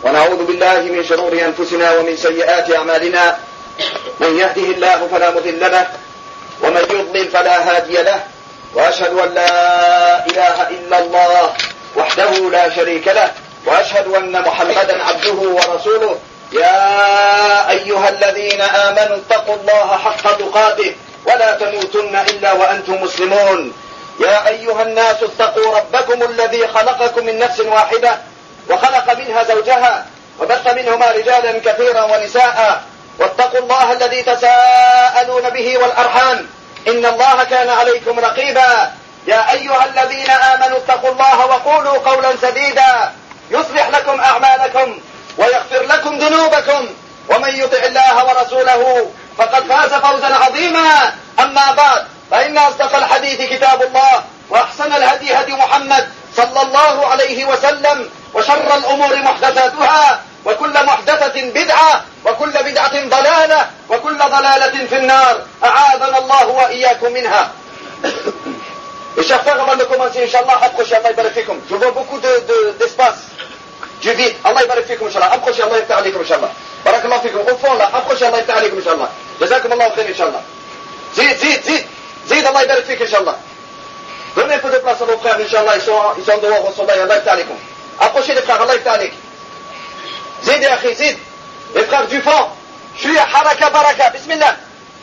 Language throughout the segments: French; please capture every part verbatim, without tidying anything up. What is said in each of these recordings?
ونعوذ بالله من شرور أنفسنا ومن سيئات أعمالنا. من يهده الله فلا مضل له ومن يضلل فلا هادي له، وأشهد أن لا إله إلا الله وحده لا شريك له، وأشهد أن محمدا عبده ورسوله. يا أيها الذين آمنوا اتقوا الله حق تقاته ولا تموتن إلا وأنتم مسلمون. يا أيها الناس اتقوا ربكم الذي خلقكم من نفس واحدة وخلق منها زوجها وبث منهما رجالا كثيرا ونساء، واتقوا الله الذي تساءلون به والأرحام إن الله كان عليكم رقيبا. يا أيها الذين آمنوا اتقوا الله وقولوا قولا سديدا يصلح لكم أعمالكم ويغفر لكم ذنوبكم، ومن يطع الله ورسوله فقد فاز فوزا عظيما. أما بعد، فإن أصدق الحديث كتاب الله، وأحسن الهدي هدي محمد صلى الله عليه وسلم، وشر الأمور محدثاتها، وكل محدثة بدعة، وكل بدعة ضلالة، وكل ضلالة في النار. أعاذنا الله وإياكم منها. Et chers frères, avant de commencer, Inch'Allah, approchez, Allah يبارك فيكم. Je vois beaucoup de, de, d'espace, du vide. Allah يبارك فيكم, Inch'Allah. Approchez, Allah يفتح عليكم, Inch'Allah. بارك الله فيكم. Au fond, là, approchez, Allah يفتح عليكم, Inch'Allah. جزاكم الله خير, Inch'Allah. زيد, زيد, زيد. زيد, Allah يبارك فيك, Inch'Allah. Donnez un peu de place à nos frères, Inch'Allah. Ils sont, ils sont dehors au soleil, Allah يفتح عليكم. Approchez les frères, Allah يفتح عليك. زيد يا أخي, زيد. Les frères du fond. شوية حركة بركة. بسم الله.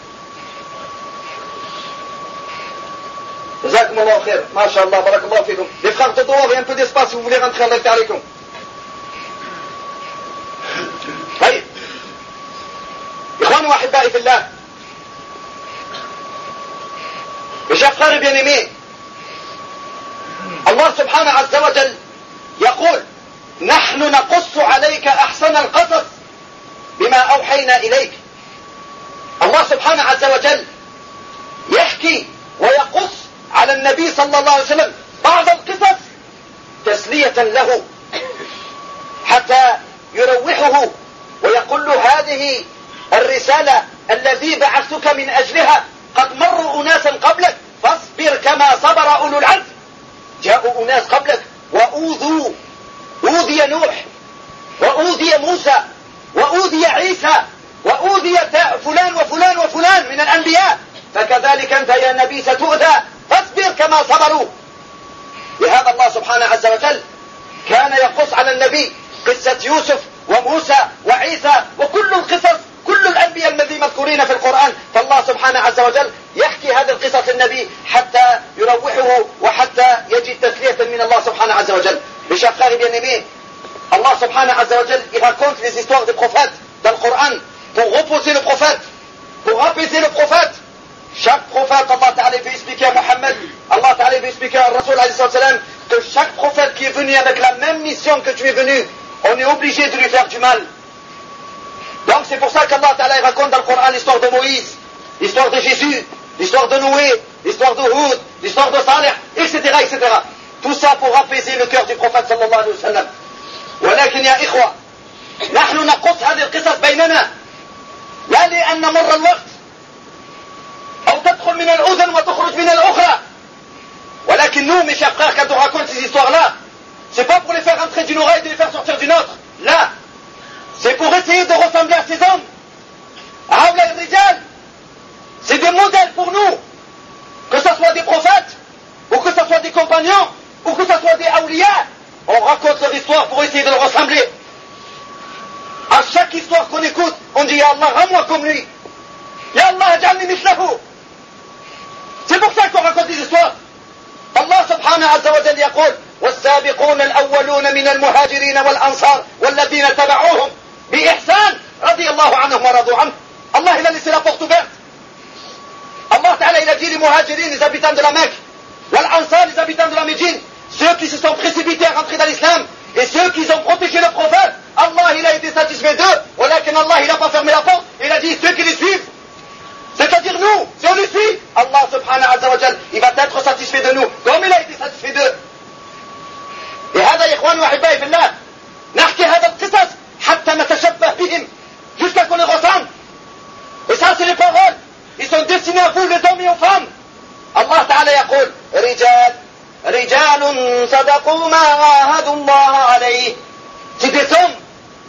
جزاكم الله خير. ما شاء الله, بارك الله فيكم. Les frères de dehors, il y a un peu d'espace si vous voulez rentrer, Allah يفتح عليكم. طيب. إخواني وأحبائي في الله. Mes chers frères et bien-aimés, Allah subhanahu azza wa jal يقول: نحن نقص عليك أحسن القصص بما أوحينا إليك. الله سبحانه عز وجل يحكي ويقص على النبي صلى الله عليه وسلم بعض القصص تسلية له، حتى يروحه ويقول له: هذه الرسالة الذي بعثتك من أجلها قد مروا أناسا قبلك فاصبر كما صبر أولو العزم. جاءوا أناس قبلك وأوذوا، أوذي نوح، وأوذي موسى، وأوذي عيسى، وأوذي فلان وفلان وفلان من الأنبياء، فكذلك أنت يا نبي ستؤذى فاصبر كما صبروا. لهذا الله سبحانه عز وجل كان يقص على النبي قصة يوسف وموسى وعيسى وكل القصص، كل الأنبياء الذين مذكورين في القرآن. فالله سبحانه عز وجل يحكي هذه القصص للنبي حتى يروحه وحتى يجد تسلية من الله سبحانه عز وجل. Mes chers frères et bien-aimés, Allah subhanahu wa ta'ala, il raconte les histoires des prophètes dans le Coran pour reposer le prophète, pour apaiser le prophète. Chaque prophète, Allah ta'ala veut expliquer à Mohammed, Allah ta'ala veut expliquer à Rasul alayhi salam que chaque prophète qui est venu avec la même mission que tu es venu, on est obligé de lui faire du mal. Donc c'est pour ça qu'Allah ta'ala raconte dans le Coran l'histoire de Moïse, l'histoire de Jésus, l'histoire de Noé, l'histoire de Houd, l'histoire de Salih, et cetera, et cetera. Tout ça pour apaiser le cœur du prophète sallallahu alayhi wa sallam. ولكن يا إخوة، نحن نقص هذه القصص بيننا لا لأن مر الوقت أو تدخل من الأذن وتخرج من الأخرى، ولكن nous, mes chers frères, quand on raconte ces histoires-là, c'est pas pour les faire entrer d'une oreille et de les faire sortir d'une autre. Là, c'est pour essayer de ressembler à ces hommes. هؤلاء الرجال, c'est des modèles pour nous, que ce soit des prophètes, ou que ce soit des compagnons, ou que ce soit des awliya. On raconte leur histoire pour essayer de le ressembler. À chaque histoire qu'on écoute, on dit: Ya Allah, rends-moi comme lui. Ya Allah, ij'alni mithlahu. C'est pour ça qu'on raconte des histoires. Allah subhanahu azza wa jalla يقول: والسابقون الأولون من المهاجرين والأنصار والذين تبعوهم بإحسان رضي الله عنهم ورضوا عنه. Allah, il a laissé la porte ouverte. Allah ta'ala, il a dit: les muhajirin, les habitants de la Mecque, wal ansar, les habitants de la Médine, ceux qui se sont précipités à rentrer dans l'islam, et ceux qui ont protégé le prophète, Allah, il a été satisfait d'eux, walakin Allah, il n'a pas fermé la porte, il a dit: ceux qui les suivent, c'est-à-dire nous, si on les suit, Allah subhanahu wa ta'ala, il va être satisfait de nous, comme il a été satisfait d'eux. Et هذا يا إخواني وأحبائي في الله نحكي هذا القصص حتى نتشبه بهم, jusqu'à qu'on les ressemble. Et ça, c'est les paroles, ils sont destinés à vous, les hommes et aux femmes. Allah ta'ala يقول: رجال رجال صدقوا ما عاهدوا الله عليه. C'est des hommes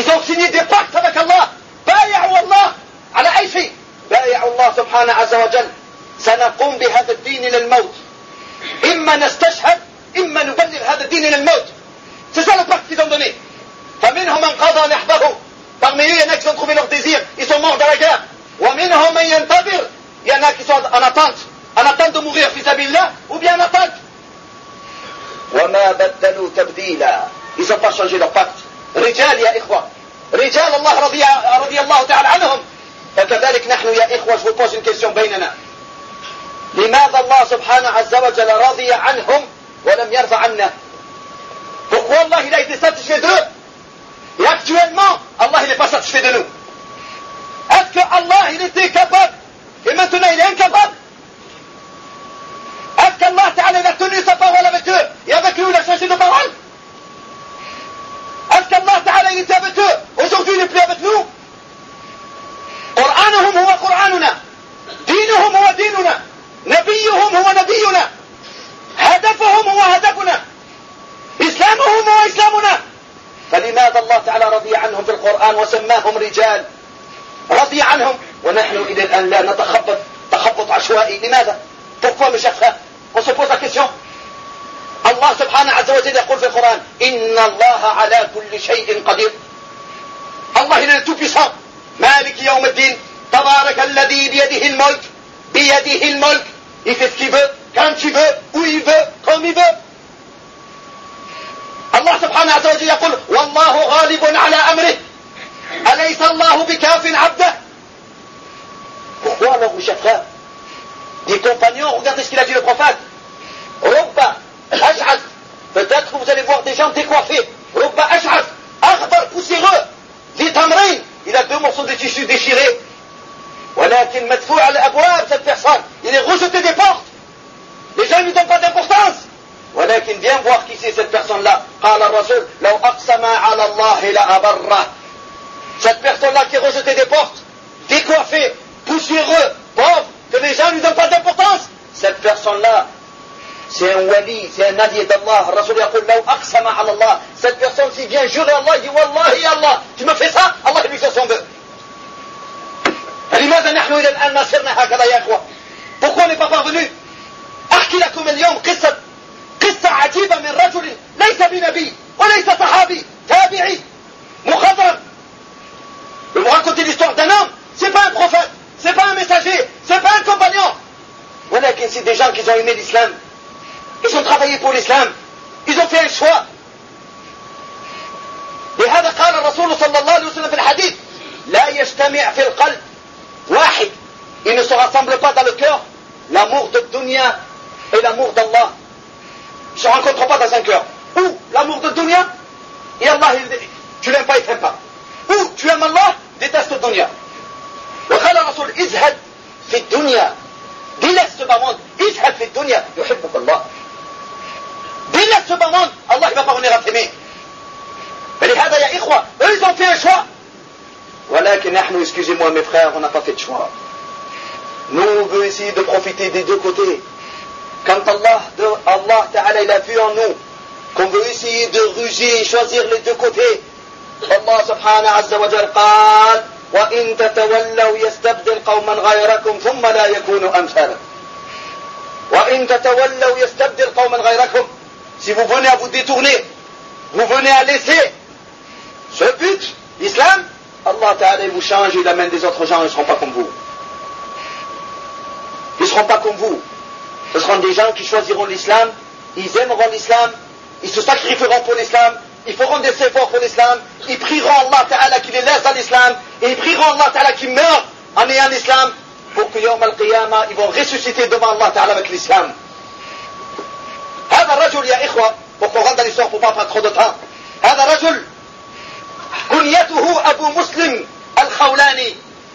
ils ont signé des pactes avec Allah. بايعوا الله على أي شيء؟ بايعوا الله سبحانه عز وجل سنقوم بهذا الدين إلى الموت. إما نستشهد إما نبلغ هذا الدين إلى الموت. C'est ça le pacte qu'ils ont donné. فمنهم من قضى نحبه. Parmi eux, il y en a qui ont trouvé leur désir. Ils sont morts dans la guerre. ومنهم من ينتظر. Il y en a qui sont en attente. En attente de mourir في سبيل الله ou bien en attente. وما بدلوا تبديلا. Ils n'ont pas changé leur pacte. رجال يا إخوة. رجال الله رضي, رضي الله تعالى عنهم. فكذلك نحن يا إخوة, je vous pose une question بيننا. لماذا الله سبحانه عز وجل رضي عنهم ولم يرضى عنا? Pourquoi Allah il a été satisfait d'eux et actuellement Allah il n'est pas satisfait de nous? Est-ce que Allah il était capable et maintenant il est incapable? Est-ce qu'Allah Ta'ala il a tenu sa parole avec eux et avec eux il a changé de parole? Est-ce qu'Allah Ta'ala il était avec eux, aujourd'hui il n'est plus avec nous? قرآنهم هو قرآننا, دينهم هو ديننا, نبيهم هو نبينا, هدفهم هو هدفنا, إسلامهم هو إسلامنا. فلماذا الله تعالى رضي عنهم في القرآن وسماهم رجال؟ رضي عنهم ونحن إلى الآن لا نتخبط تخبط عشوائي. لماذا؟ Pourquoi mes chers frères? On se pose la question. Allah subhanahu wa ta'ala يقول في القرآن إن الله على كل شيء قدير. Allah il est tout puissant. مالك يوم الدين تبارك الذي بيده الملك. بيده الملك. Il fait ce qu'il veut, quand il veut, où il veut, comme il veut. Allah subhanahu wa ta'ala يقول والله غالب على أمره أليس الله بكاف عبده. Pourquoi alors mes chers frères? Des compagnons, regardez ce qu'il a dit le prophète. Rubba ash'ath. Peut-être que vous allez voir des gens décoiffés. Rubba ash'ath. Akhbar poussiéreux. Zi tamrin. Il a deux morceaux de tissu déchirés. ولكن مدفوع على الأبواب cette personne. Il est rejeté des portes. Les gens ne lui donnent pas d'importance. ولكن viens voir qui c'est cette personne-là. قال الرسول لو أقسم على الله لأبره. Cette personne-là qui est rejetée des portes, décoiffée, poussiéreux, pauvre, que les gens ne lui donnent pas d'importance. Cette personne-là, c'est un wali, c'est un allié d'Allah. Le Rasul يقول لو أقسم على الله. Cette personne s'il vient jurer Allah, il dit Wallahi Allah, tu me fais ça, Allah lui fait son vœu. لماذا نحن إلى الآن ما صرنا هكذا يا إخوة؟ Pourquoi on n'est pas parvenu? أحكي لكم اليوم قصة قصة عجيبة من رجل ليس بنبي وليس صحابي تابعي مخضرم. Je vais vous raconter l'histoire d'un homme. C'est pas un prophète, c'est pas un messager, c'est pas un compagnon. Voilà, c'est des gens qui ont aimé l'islam. Ils ont travaillé pour l'islam. Ils ont fait un choix. لهذا قال الرسول صلى الله عليه وسلم في الحديث لا يجتمع في القلب واحد. Il ne se rassemble pas dans le cœur l'amour de dunya et l'amour d'Allah. Ils ne se rencontrent pas dans un cœur. Ou l'amour de dunya et Allah, tu l'aimes pas, il t'aime pas. Ou tu aimes Allah, déteste dunya. وقال الرسول ازهد في الدنيا. Délaisse ce bas monde. ازهد في الدنيا يحبك الله. Délaisse ce bas monde. Allah il va pas venir à t'aimer. فلهذا يا إخوة, eux ils ont fait un choix. ولكن نحن, excusez-moi mes frères, on n'a pas fait de choix. Nous on veut essayer de profiter des deux côtés. Quand Allah, de, Allah Ta'ala il a vu en nous qu'on veut essayer de ruser et choisir les deux côtés. Allah subhanahu azza wa jal قال وإن تتولوا يستبدل قوما غيركم ثم لا يكونوا أمثالكم. وإن تتولوا يستبدل قوما غيركم. Si vous venez à vous détourner, vous venez à laisser ce but, l'islam, Allah Ta'ala vous change et il amène des autres gens, ils ne seront pas comme vous. Ils ne seront pas comme vous. Ce seront des gens qui choisiront l'islam, ils aimeront l'islam, ils se sacrifieront pour l'islam, ils feront des efforts pour l'islam, ils prieront Allah Ta'ala qui les laisse dans l'islam, et ils prieront Allah Ta'ala qui meurt en ayant l'islam, pour que Yawm al-Qiyamah, ils vont ressusciter devant Allah Ta'ala avec l'islam. هذا الرجل يا إخوة, pour qu'on rentre dans l'histoire pour ne pas prendre trop de temps. هذا رجل كنيته أبو مسلم الخولاني.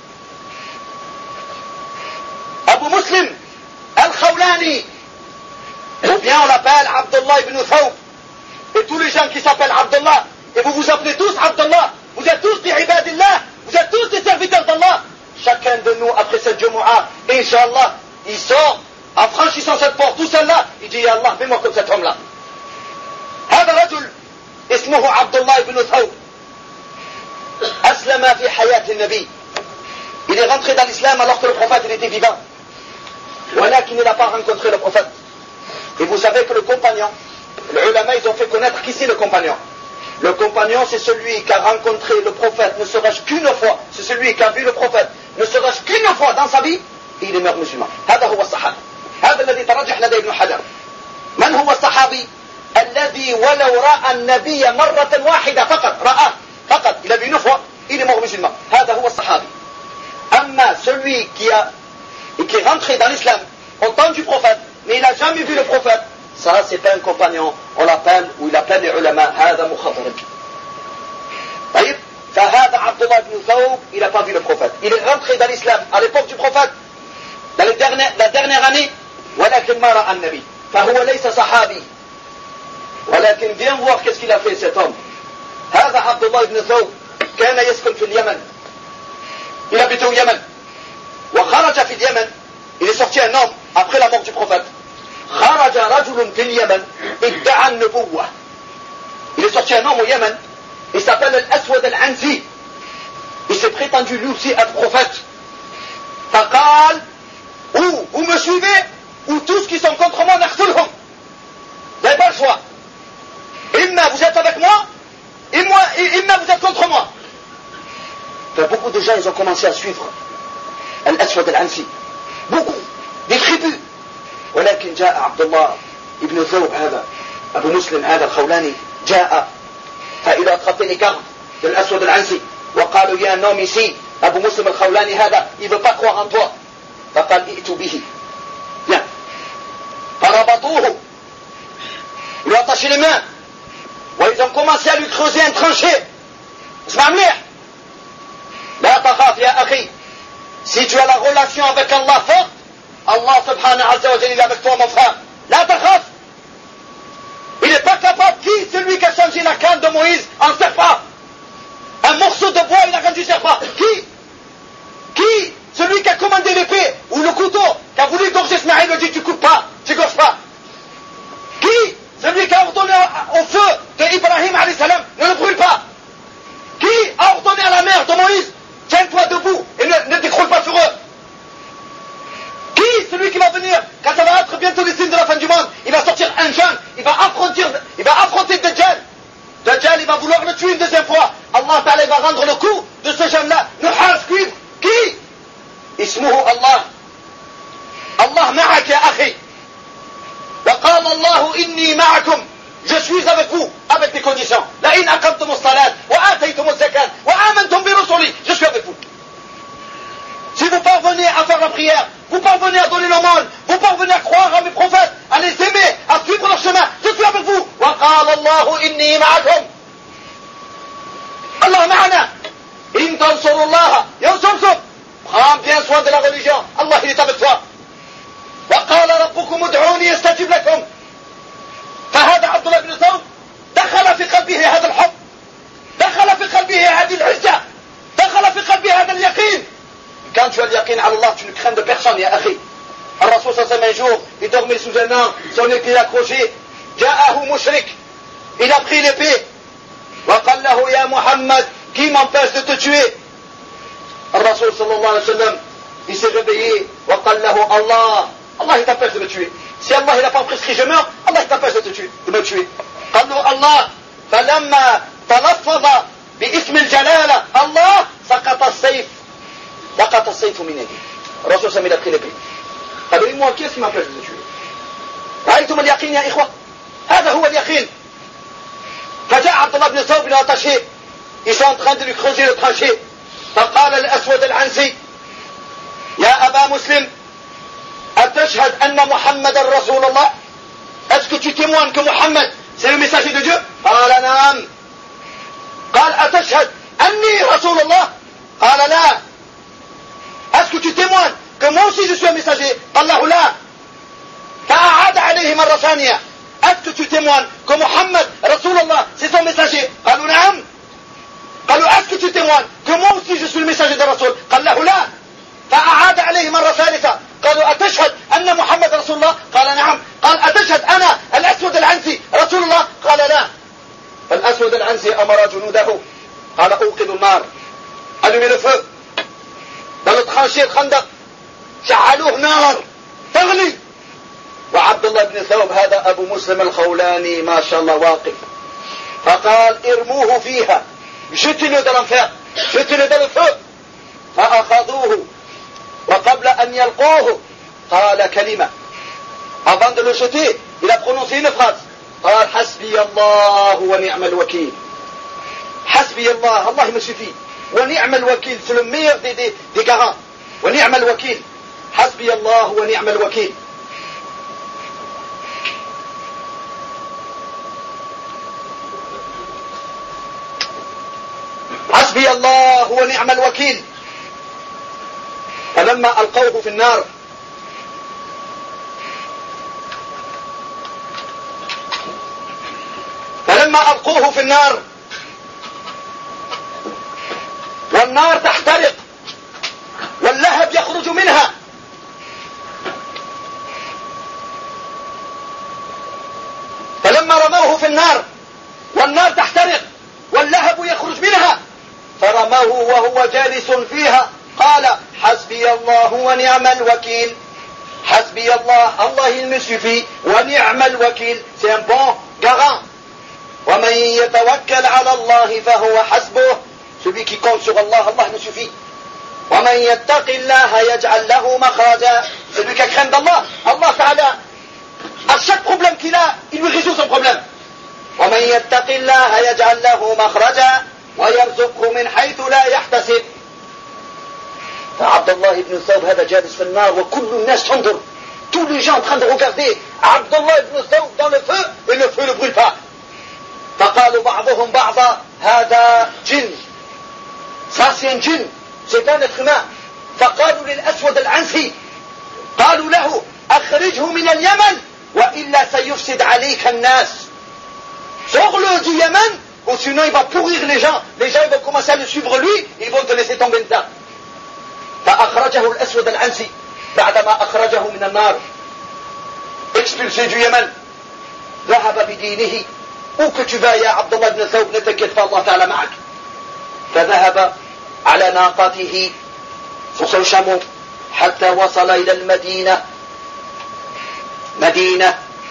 أبو مسلم الخولاني. Ou bien on l'appelle Abdullah ibn Thawb. Et tous les gens qui s'appellent Abdullah, et vous vous appelez tous Abdullah, vous êtes tous des ibadillah, vous êtes tous des serviteurs d'Allah. Chacun de nous, après cette Jumu'ah, Inch'Allah, il sort, en franchissant cette porte, tout seul là, il dit, Ya Allah, fais-moi comme cet homme-là. هذا رجل اسمه عبد الله بن ثوب. أسلم في حياة النبي. Il est rentré dans l'islam alors que le prophète il était vivant. ولكن il n'a pas rencontré le prophète. Et vous savez que le compagnon, les ulama ils ont fait connaître qui c'est le compagnon. Le compagnon c'est celui qui a rencontré le prophète, ne serait-ce qu'une fois. C'est celui qui a vu le prophète, ne serait-ce qu'une fois dans sa vie, et il est mort musulman. هذا هو الصحابي. هذا الذي ترجح لدى ابن حجر. من هو الصحابي الذي ولو رأى النبي مرة واحدة فقط رأى فقط il a vu une fois il est mort musulman. هذا هو الصحابي. أما celui qui a qui est rentré dans l'islam au temps du prophète mais il n'a jamais vu le prophète, ça c'est pas un compagnon, on l'appelle ou il appelle les ulama هذا مخضرم. طيب فهذا عبد الله بن ثوب il n'a pas vu le prophète, il est rentré dans l'islam à l'époque du prophète dans les dernières, la dernière année ولكن ما رأى النبي فهو ليس صحابي. ولكن viens voir qu'est-ce qu'il a fait cet homme. هذا عبد الله بن ثوب كان يسكن في اليمن. Il habitait au Yémen. وخرج في اليمن. Il est sorti un homme après la mort du prophète. خرج رجل في اليمن ادعى النبوة. Il est sorti un homme au Yémen. Il s'appelle الأسود العنسي. Il s'est prétendu lui aussi être prophète. فقال ou vous me suivez ou tous qui sont contre moi نقتلهم. Vous n'avez pas le choix. Imma vous êtes avec moi, imma vous êtes contre moi. Enfin, beaucoup de gens ils ont commencé à suivre Al-Aswad Al-Ansi. Beaucoup, des tribus. ولكن جاء عبد الله ابن ثوب هذا أبو مسلم هذا الخولاني جاء فإذا attrapé les gardes de l'Aswad Al-Ansi وقالوا يا نوم ici أبو مسلم الخولاني هذا il ne veut pas croire en toi. فقال ائتوا به. Bien. فربطوه. Ils lui ont attaché les mains. وإذا ont commencé à lui creuser un tranché. اسمع مليح. لا تخاف يا أخي. Si tu as la relation avec Allah forte, Allah subhanahu wa ta'ala il est avec toi mon frère. لا تخاف. Il n'est pas capable. Qui celui qui a changé la canne de Moïse en serpent? Un morceau de bois il a rendu serpent. Qui? Qui? Celui qui a commandé l'épée ou le couteau qui a voulu gorger Ismaël lui dit tu coupes pas, tu gorges pas. Qui? Celui qui a ordonné au feu de Ibrahim alayhi salam ne le brûle pas. Qui a ordonné à la mère de Moïse tiens-toi debout et ne, ne décroule pas sur eux. Qui? Celui qui va venir quand ça va être bientôt les signes de la fin du monde, il va sortir un jeune, il va affronter, il va affronter Dajjal. Dajjal il va vouloir le tuer une deuxième fois. Allah Ta'ala va rendre le coup de ce jeune-là. Ne hâte cuivre. Qui? اسمه الله. الله معك يا أخي. وقال الله إني معكم. Je suis avec vous, avec des conditions. لئن أقمتم الصلاة وآتيتم الزكاة وآمنتم برسلي. Je suis avec vous. Si vous parvenez à faire la prière, vous parvenez à donner l'aumône, vous parvenez à croire à mes prophètes, à les aimer, à suivre leur chemin, je suis avec vous. وقال الله إني معكم. الله معنا. إن تنصروا الله ينصركم. Prends bien soin de la religion. Allah il est avec toi. وقال ربكم ادعوني يستجب لكم. فهذا عبد الله بن ثوب دخل في قلبه هذا الحب. دخل في قلبه هذه العزة. دخل في قلبه هذا اليقين. Quand tu as le yaqin à Allah, tu ne crains de personne, ya akhi. Le Rasoul sallallahu alayhi wa sallam un jour, il dormait sous un arbre, son épée est accrochée. Ja'ahu mushrik. Il a pris l'épée. وقال له يا محمد, qui m'empêche de te tuer? Le Rasoul sallallahu alayhi wa sallam, il s'est réveillé. وقال له Allah. Allah il t'empêche de me tuer. Si Allah il n'a pas prescrit je meurs, Allah il t'empêche de te tuer, de me tuer. قال له Allah. فلما تلفظ باسم الجلالة الله سقط السيف. سقط السيف من يدي. الرسول صلى الله عليه وسلم il a pris l'épée. قالوا moi qu'est-ce qui m'empêche de te tuer? رأيتم اليقين يا إخوة؟ هذا هو اليقين. فجاء عبد الله بن ثوب إلى attaché. Ils sont en train de lui creuser le tranché. فقال الأسود العنسي يا أبا مسلم أتشهد أن محمد رسول الله. Est-ce que tu témoignes que Mohammed c'est le messager de Dieu? قال نعم. قال أتشهد أني رسول الله. قال لا. Est-ce que tu témoignes que moi aussi je suis un messager? قال له لا. فأعاد عليه مرة ثانية. Est-ce que tu témoignes que Mohammed رسول الله c'est son messager? قالوا نعم. قالوا est-ce que tu témoignes que moi aussi je suis le messager de Rasoul? قال له لا. فأعاد عليه مرة ثالثة. قالوا أتشهد أن محمد رسول الله؟ قال نعم. قال أتشهد أنا الأسود العنسي رسول الله؟ قال لا. فالأسود العنسي أمر جنوده قال أوقدوا النار allumer le feu. Dans le tranchée de Khandaq, شعلوه نار تغلي. وعبد الله بن ثوب هذا أبو مسلم الخولاني ما شاء الله واقف، فقال ارموه فيها، jetez-le dans l'enfer, jetez-le dans le feu. فأخذوه وقبل أن يلقوه قال كلمة. Avant de le jeter, il a prononcé une phrase. قال حسبي الله ونعم الوكيل. حسبي الله, Allah me suffit. ونعم الوكيل, c'est le meilleur des, des, des garants. ونعم الوكيل. حسبي الله ونعم الوكيل. حسبي الله ونعم الوكيل. فلما ألقوه في النار فلما ألقوه في النار والنار تحترق واللهب يخرج منها، فلما رموه في النار والنار تحترق واللهب يخرج منها فرموه وهو جالس فيها قال حسبي الله ونعم الوكيل. حسبي الله, Allah il me suffit, ونعم الوكيل, c'est un bon garant. ومن يتوكل على الله فهو حسبه, celui qui compte sur Allah, Allah me suffit. ومن يتق الله يجعل له مخرجا, celui qui craint d'Allah, Allah Ta'ala, à chaque problème qu'il a, il lui résout son problème. ومن يتق الله يجعل له مخرجا ويرزقه من حيث لا يحتسب. فعبد الله بن ثوب هذا جالس في النار وكل الناس تنظر, tous les gens en train de regarder Abdullah ibn Thawb dans le feu et le feu ne brûle pas. فقالوا بعضهم بعضا هذا جن, ça c'est un djinn, c'est un être humain. فقالوا للأسود العنسي, قالوا له أخرجه من اليمن وإلا سيفسد عليك الناس. Sors-le du Yémen ou sinon il va pourrir les gens. Les gens ils vont commencer à le suivre lui, ils vont te laisser tomber dedans. فأخرجه الأسود العنسي بعدما أخرجه من النار, expulsé du Yémen. ذهب بدينه, où que tu vas يا عبد الله بن ثوب, ne t'inquiète pas, Allah Ta'ala معك. فذهب على ناقته sur son chameau حتى وصل إلى المدينة, مدينة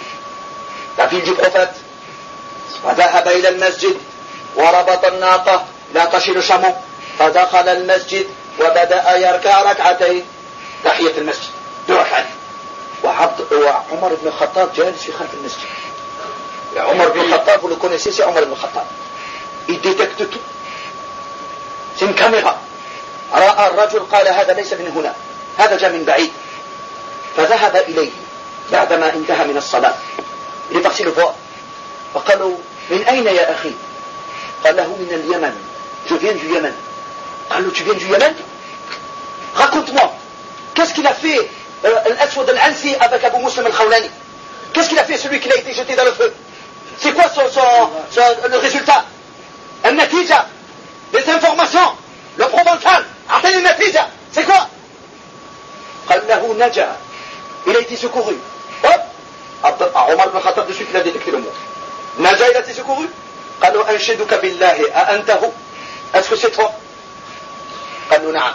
la ville du prophète. فذهب إلى المسجد وربط الناقة, il a attaché le chameau. فدخل المسجد وبدأ يركع ركعتين تحية المسجد, deux ركعات. وعمر بن الخطاب جالس في خلف المسجد. عمر بن الخطاب, vous le connaissez, c'est Omar ibn Khattab. Il détecte tout. C'est une caméra. رأى الرجل قال هذا ليس من هنا, هذا جاء من بعيد. فذهب إليه بعدما انتهى من الصلاة. Il est parti le voir. فقالوا من أين يا أخي؟ قال له من اليمن, je viens du Yémen. قالوا tu viens du Yémen? Raconte-moi, qu'est-ce qu'il a fait Al-Aswad al-Ansi avec Abu Muslim al-Khawlani? Qu'est-ce qu'il a fait celui qui a été jeté dans le feu? C'est quoi son, son, son, le résultat? Al-Natija, les informations, le provençal, Atel al-Natija, c'est quoi? قال له نجا, il a été secouru. Hop, Omar ibn Khattab de suite il a détecté le mot. Naja, il a été secouru. قالوا أنشدك بالله أأنته, est-ce que c'est toi? قالوا نعم.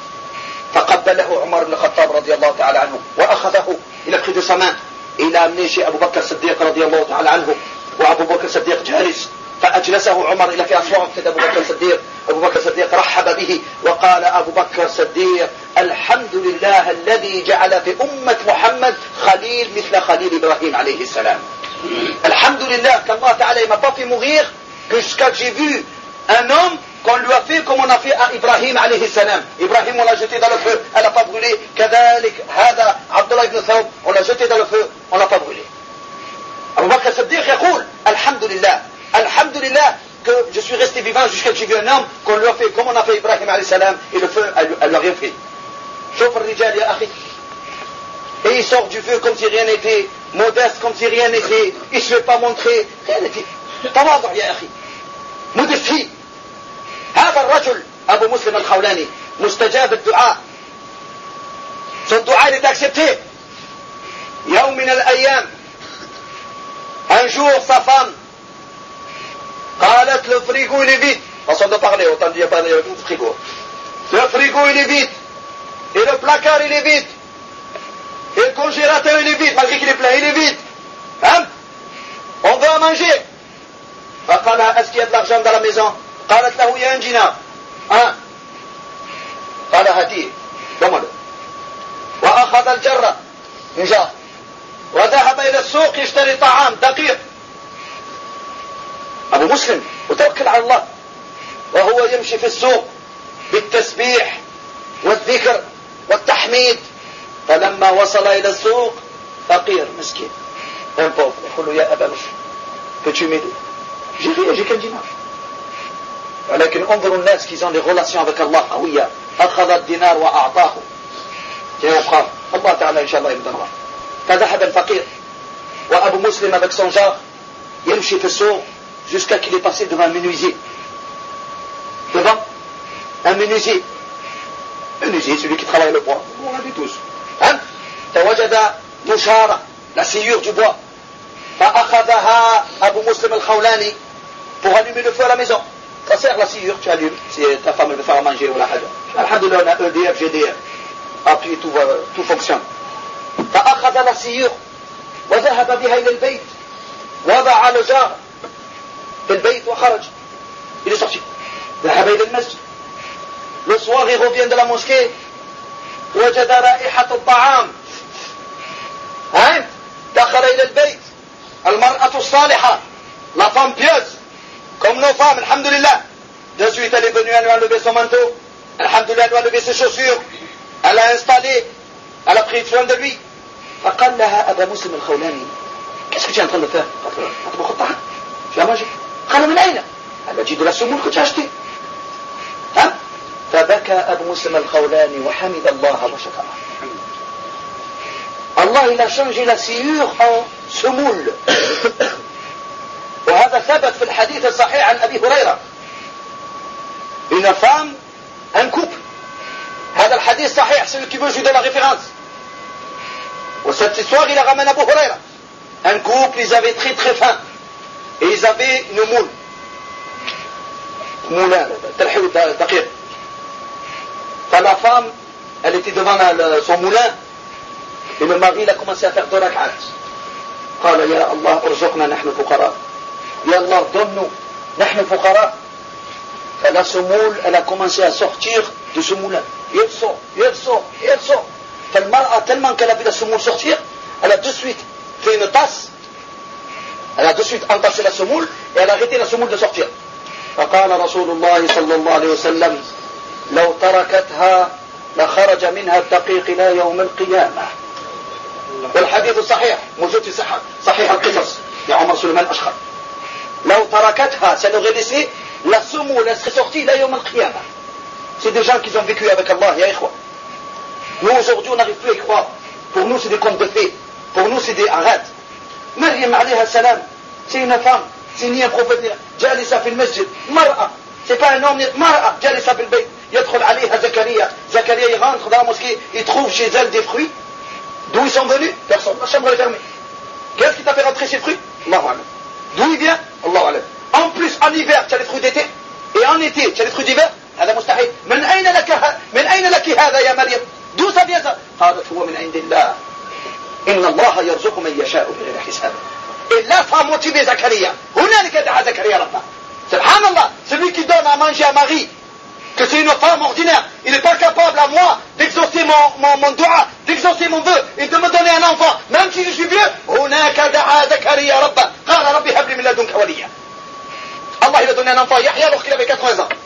فقبله عمر بن الخطاب رضي الله تعالى عنه وأخذه, il a pris de sa main et il a amené chez Abu Bakr Siddiq رضي الله تعالى عنه. وأبو بكر الصديق جالس, فأجلسه عمر إلى في أسوار كده. أبو بكر الصديق أبو بكر الصديق رحب به وقال أبو بكر الصديق الحمد لله الذي جعل في أمة محمد خليل مثل خليل إبراهيم عليه السلام. الحمد لله qu'Allah Ta'ala m'a pas fait mourir jusqu'à que j'ai vu un homme qu'on lui a fait comme on a fait à Ibrahim alayhi salam. Ibrahim on l'a jeté dans le feu, elle n'a pas brûlé. كذلك هذا Abdullah ibn Thawb, on l'a jeté dans le feu, on l'a pas brûlé. Abu Bakr as-Siddiq يقول الحمد لله الحمد لله que je suis resté vivant jusqu'à que j'ai vu un homme qu'on lui a fait comme on a fait Ibrahim alayhi salam et le feu elle l'a rien fait. شوف الرجال يا أخي, et il sort du feu comme si rien n'était, modeste comme si rien n'était, il ne se fait pas montrer, rien n'était. تواضع يا أخي, modestie. هذا الرجل أبو مسلم الخولاني مستجاب الدعاء, son dua est accepté. يوم من الأيام, un jour sa femme قالت le frigo il est vide, façon de parler, autant dire pas le frigo, Le frigo il est vide. Et le placard il est vide. Et le congélateur il est vide, malgré qu'il est plein, il est vide. Hein? On veut à manger. فقال لها est-ce qu'il y a de l'argent dans la maison? قالت له il y a un dinar. Hein? قال هديه. ضمن. وأخذ الجرة من جار. وذهب إلى السوق يشتري طعام دقيق. أبو مسلم وتوكل على الله وهو يمشي في السوق بالتسبيح والذكر والتحميد. فلما وصل إلى السوق فقير مسكين un pauvre يقول له يا أبا مسلم peux-tu m'aider? J'ai rien, j'ai qu'un dinar. ولكن انظروا الناس qui ont des relations avec Allah قوية. أخذ الدينار وأعطاه. جاء الله تعالى إن شاء الله يمدنها. فذهب الفقير وأبو مسلم avec son jar يمشي في السوق jusqu'à qu'il est passé devant un menuisier. Devant un menuisier. Un menuisier, celui qui travaille le bois. On l'a dit tous. Hein? فوجد نشارة, la sciure du bois. فأخذها أبو مسلم الخولاني pour allumer le feu à la maison. Ça sert la sciure, tu allumes. Si ta femme veut faire à manger ou la haja. Alhamdulillah, on a E D F, G D F. Après tout, va, tout fonctionne. فأخذ la sciure وذهب بها إلى البيت. وضع le jar في البيت وخرج. Il est sorti. ذهب إلى المسجد. Le soir, il revient de la mosquée. وجد رائحة الطعام. hein? دخل إلى البيت. المرأة الصالحة. La femme pieuse. Comme nos femmes, alhamdulillah. De suite, elle est venue, elle lui a enlevé son manteau. Alhamdulillah, elle lui a enlevé ses chaussures. Elle l'a installé. Elle a pris soin de lui. فقال لها أبا مسلم الخولاني qu'est-ce que tu es en train de faire? Tu as mangé. قال من أين؟ elle m'a dit de la semoule que tu as acheté. hein? فبكى أبو مسلم الخولاني وحمد الله وشكره. Allah il a changé la sciure en semoule. وهذا ثبت في الحديث الصحيح عن أبي هريرة. Une femme, un couple. هذا الحديث صحيح, celui qui veut, je lui donne la référence. Et cette histoire, il a ramené Abu Huraira. Un couple, ils avaient très très faim. Et ils avaient une moule. Moulin, talhou daqiq. La femme, elle était devant la, son moulin. Et le mari, il a commencé à faire deux rak'at. قال يا الله ارزقنا نحن فقراء. يا الله donne-nous. نحن فقراء. Et la semoule, elle a commencé à sortir de ce moulin. Et elle sort, et elle sort, et elle sort. Tellement qu'elle a vu la semoule sortir, elle a de suite fait une tasse. Elle a de suite entassé la semoule et elle a arrêté la semoule de sortir. فقال رسول الله صلى الله عليه وسلم لو تركتها لخرج منها الدقيق إلى يوم القيامة. والحديث صحيح موجود في صحيح صحيح القصص لعمر سليمان أشخر. لو تركتها, si elle aurait laissé, la semoule, elle serait sortie إلى يوم القيامة. C'est des gens qui ont vécu avec Allah, ya ikhwa. Nous aujourd'hui on n'arrive plus à y croire. Pour nous c'est des contes de fées. Pour nous c'est des arrêtes. Maryam alayha salam, c'est une femme, c'est ni un prophète. Jalisa fil masjid, mar'a. C'est pas un homme, mar'a, jalisa fil bayt. Yadkhul alayha Zakaria. Zakaria il rentre dans la mosquée, il trouve chez elle des fruits. D'où ils sont venus? Personne. La chambre est fermée. Qu'est-ce qui t'a fait rentrer ces fruits? Allahu alam. D'où il vient? Allahu alam. En plus en hiver tu as les fruits d'été. Et en été tu as les fruits d'hiver. هذا مستحيل. من أين لك من أين لك هذا يا مريم؟ D'où ça vient ça? قالت هو من عند الله. إن الله يرزق من يشاء بغير حساب. Et là ça a motivé Zacharia. هنالك دعا زكريا ربه. Subhanallah, celui qui donne à manger à Marie, que c'est une femme ordinaire, il n'est pas capable à moi d'exaucer mon, mon, mon doua, d'exaucer mon vœu et de me donner un enfant, même si je suis vieux. هناك دعا زكريا ربه. قال ربي هب لي من لدنك وليا. Allah il a donné un enfant Yahya alors qu'il avait quatre-vingts ans.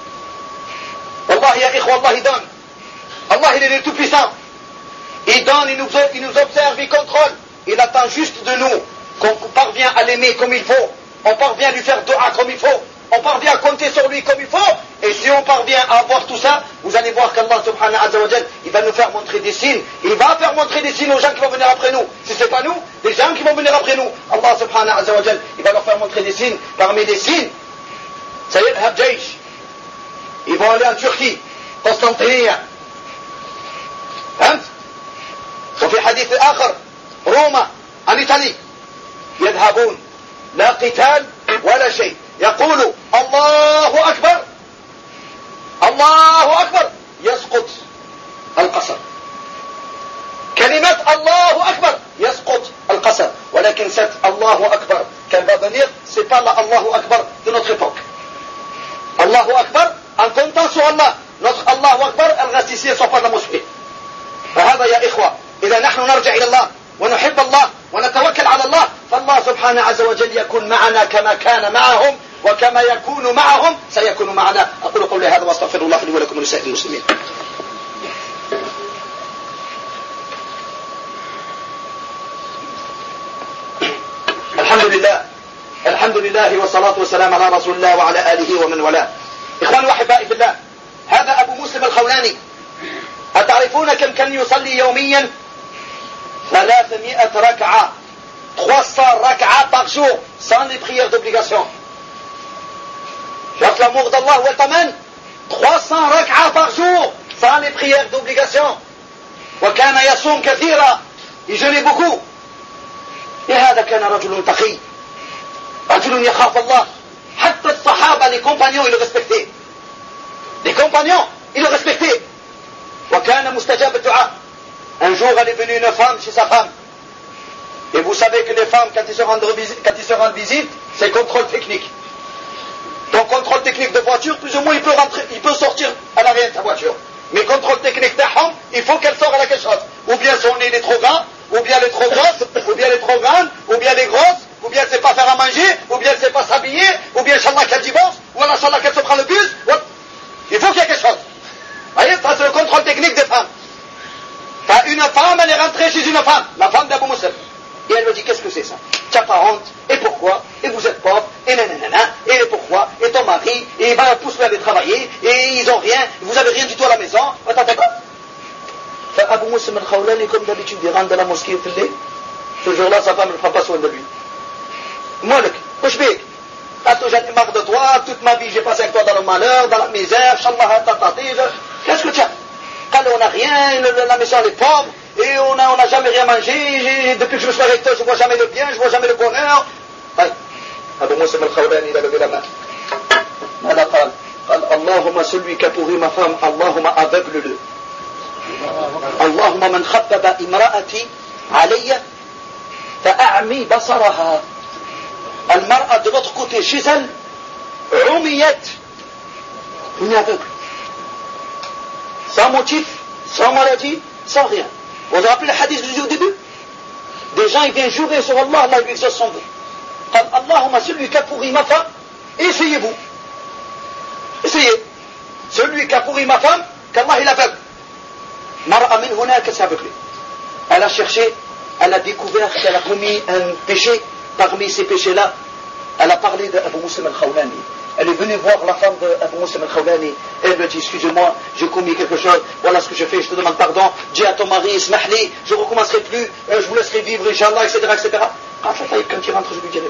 Wallah ya ikhwa, Allah il donne. Allah il est le tout puissant. Il donne, il nous, il nous observe, il contrôle. Il attend juste de nous qu'on parvient à l'aimer comme il faut. On parvient à lui faire dua comme il faut. On parvient à compter sur lui comme il faut. Et si on parvient à avoir tout ça, vous allez voir qu'Allah subhanahu wa ta'ala, il va nous faire montrer des signes. Il va faire montrer des signes aux gens qui vont venir après nous. Si ce n'est pas nous, les gens qui vont venir après nous. Allah subhanahu wa ta'ala, il va leur faire montrer des signes. Parmi les signes, ça y est, Habjaish. Ils vont aller en Turquie, Constantinople. فهمت؟ وفي حديث آخر روما عن إيطاليا يذهبون لا قتال ولا شيء يقول الله أكبر الله أكبر pas la Allahu Akbar de notre époque. Allahu Akbar, en comptant sur Allah. Notre Allahu Akbar, elle reste ici, elle ne sort pas de la mosquée. فهذا يا إخوة إذا نحن نرجع إلى الله ونحب الله ونتوكل على الله فالله سبحانه عز وجل يكون معنا كما كان معهم وكما يكون معهم سيكون معنا. أقول قولي هذا واستغفر الله لي ولكم ولسائر المسلمين. الحمد لله الحمد لله والصلاة والسلام على رسول الله وعلى آله ومن والاه. إخواني وأحبائي في الله، هذا أبو مسلم الخولاني. أتعرفون كم كان يصلي يوميا؟ ثلاثمائة ركعة trois cents ركعة par jour sans les prières d'obligation. J'ai l'amour d'Allah ou el-Taman, trois cents ركعة par jour sans les prières d'obligation. وكان يصوم كثيرا, il jeûnait beaucoup. Et هذا كان رجل تقي, رجل يخاف الله. حتى الصحابة, les compagnons, ils le respectaient. Les compagnons, ils le respectaient. وكان مستجاب الدعاء. Un jour, elle est venue une femme chez sa femme. Et vous savez que les femmes, quand ils se rendent visite, quand ils se rendent visite, c'est contrôle technique. Donc, contrôle technique de voiture, plus ou moins, il peut rentrer, il peut sortir à l'arrière de sa voiture. Mais contrôle technique d'Aham, il faut qu'elle sorte à quelque chose. Ou bien son nez est trop grand, ou bien elle est trop grosse, ou bien elle est trop grande, ou bien elle est grosse, ou bien elle ne sait pas faire à manger, ou bien elle ne sait pas s'habiller, ou bien, Inch'Allah, qu'elle divorce, ou alors, Inch'Allah, qu'elle se prend le bus. Il faut qu'il y ait quelque chose. Vous voyez, ça c'est le contrôle technique des femmes. Enfin, une femme, elle est rentrée chez une femme, la femme d'Abou Moussa. Et elle me dit, qu'est-ce que c'est ça? Tu n'as pas honte? Et pourquoi? Et vous êtes pauvre? Et nanana? Et pourquoi? Et ton mari? Et ben, pousse-le à aller travailler? Et ils ont rien? Vous avez rien du tout à la maison? Abou Moussa al-Khawlani, comme d'habitude, il rentre dans la mosquée, ce jour-là, sa femme ne prend pas soin de lui. Malik, Kouchbik, j'en ai marre de toi, toute ma vie j'ai passé avec toi dans le malheur, dans la misère, qu'est-ce que tu as? Quand on n'a rien, la maison elle est pauvre, et on n'a on a jamais rien mangé, depuis que je me suis avec toi, je ne vois jamais le bien, je ne vois jamais le bonheur. Abou Moussa al-Khawlani, il a levé la main. ماذا قال؟ قال اللهم celui qui a pourri ma femme, اللهم aveugle-le. اللهم من خبب امرأتي علي فأعمي بصرها. المرأة de l'autre côté chez elle, عميت, une aveugle. Sans motif, sans maladie, sans rien. Vous vous rappelez le hadith que je dis au début? Des gens ils viennent jurer sur Allah, Allah lui exauce son vœu. قال اللهم celui qui a pourri ma femme, essayez-vous. Essayez. Celui qui a pourri ma femme, qu'Allah il aveugle. Mar'a min hunaka, c'est aveuglé. Elle a cherché, elle a découvert qu'elle a commis un péché. Parmi ces péchés-là, elle a parlé d'Abou Moussa al-Khawlani. Elle est venue voir la femme d'Abou Moussa al-Khawlani. Elle lui dit, excusez-moi, j'ai commis quelque chose, voilà ce que j'ai fait, je te demande pardon. Dis à ton mari, ismahli, je ne recommencerai plus, je vous laisserai vivre, Inch'Allah, et cetera, et cetera. Quand il rentre, je lui dirai.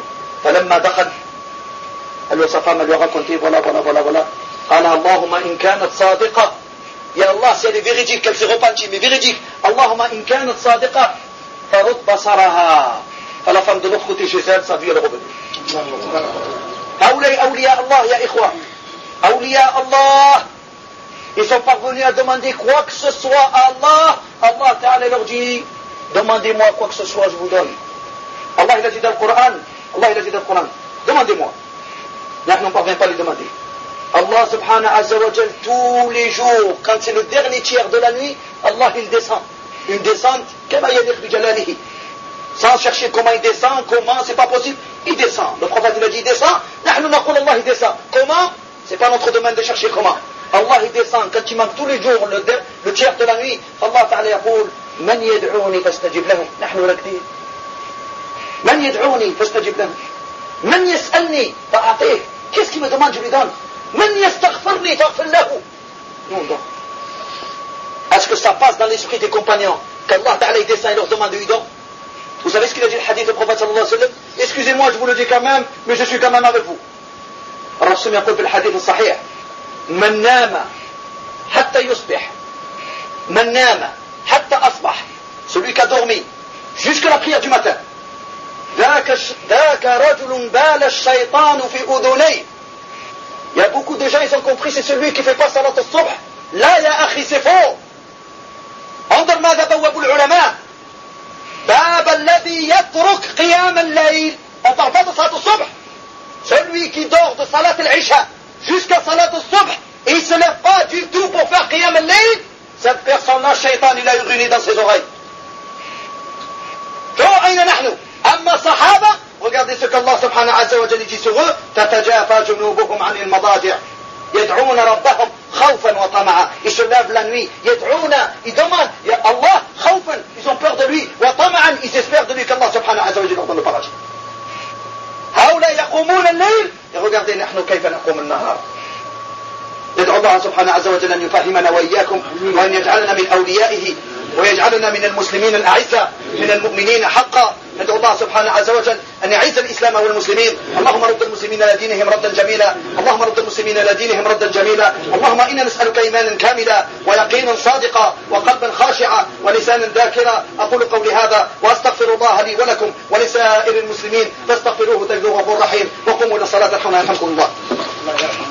Elle lui, sa femme, elle lui a raconté, voilà, voilà, voilà, voilà. قال اللهم إن كانت صادقة. يا الله, si elle est véridique, qu'elle s'est repentie, mais véridique. اللهم إن كانت صادقة فرد بصرها. La femme de l'autre côté chez elle, sa vie elle est revenue. Awliya, awliya Allah, ya ikhwa. Awliya Allah. Ils sont parvenus à demander quoi que ce soit à Allah. Allah Ta'ala leur dit, demandez-moi quoi que ce soit, je vous donne. Allah il a dit dans le Coran, Allah il a dit dans le Coran, demandez-moi. Nous ne parvenons pas à les demander. Allah subhanahu azza wa jal, tous les jours, quand c'est le dernier tiers de la nuit, Allah il descend. Une descente, kama yaliq bi jalalihi. Sans chercher comment il descend, comment, c'est pas possible. Il descend. Le prophète il a dit il descend. Nahnu naqul Allah il descend. Comment? C'est pas notre domaine de chercher comment. Allah il descend. Quand il manque tous les jours le, le tiers de la nuit, Allah ta'ala yaqul Man yad'ouni fastajib lahu. Nahnu rakdin. Man yad'ouni fastajib lahu. Man yas'alni fa'atih. Qu'est-ce qu'il me demande, je lui donne. Man yastaghfirni faghfir lahu. Non, non. Est-ce que ça passe dans l'esprit des compagnons qu'Allah ta'ala il descend et leur demande de lui donner? Vous savez ce qu'il a dit le hadith du prophète sallallahu alayhi wa sallam? Excusez-moi, je vous le dis quand même, mais je suis quand même avec vous. الرسول يقول في الحديث الصحيح من نام حتى يصبح من نام حتى أصبح, celui qui a dormi jusqu'à la prière du matin, ذاك ذاك رجل بال الشيطان في أذنيه. Il y a beaucoup de gens, ils ont compris, c'est celui qui ne fait pas salat al-subh. لا يا أخي, c'est faux. انظر ماذا بوّبوا العلماء. باب الذي يترك قيام الليل. On ne parle pas de salat al-subh. celui qui dort de salat al-isha jusqu'à salat al-subh et il ne se lève pas du tout pour faire qiyam al-layl, cette personne-là, shaitan, il a uriné dans ses oreilles. Amma sahaba, regardez ce qu'Allah subhanahu wa ta'ala dit sur eux, tatajafa junubuhum anil madadi' yad'una rabbahum khawfan wa tama'a. Ils se lèvent la nuit, yad'una, ils demandent ya Allah khawfan, ils ont peur de lui, wa tama'an, ils espèrent de lui qu'Allah subhanahu wa ta'ala leur donne le paradis. Haoula yaqumuna al-layl, et regardez nahnu kayfa naqum an-nahar. ندعو الله سبحانه عز وجل أن يفهمنا وإياكم وأن يجعلنا من أوليائه ويجعلنا من المسلمين الأعزة من المؤمنين حقا. ندعو الله سبحانه عز وجل أن يعز الإسلام والمسلمين. اللهم رد المسلمين إلى دينهم ردا جميلا. اللهم رد المسلمين إلى دينهم ردا جميلا. اللهم إنا نسألك إيمانا كاملا ويقينا صادقا وقلبا خاشعا ولسانا ذاكرا. أقول قولي هذا وأستغفر الله لي ولكم ولسائر المسلمين فاستغفروه تجدوه غفور رحيم. وقوموا إلى الصلاة الحمد لله.